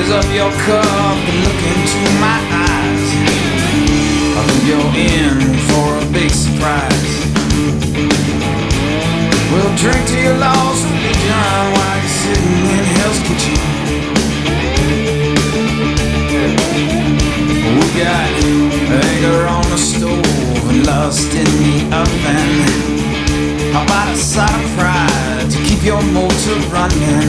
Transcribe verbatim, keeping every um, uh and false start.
Raise up your cup and look into my eyes. I think you're in for a big surprise. We'll drink to your lost religion while you're sitting in Hell's Kitchen. We got anger on the stove and lust in the oven. How about a side of pride to keep your motor running?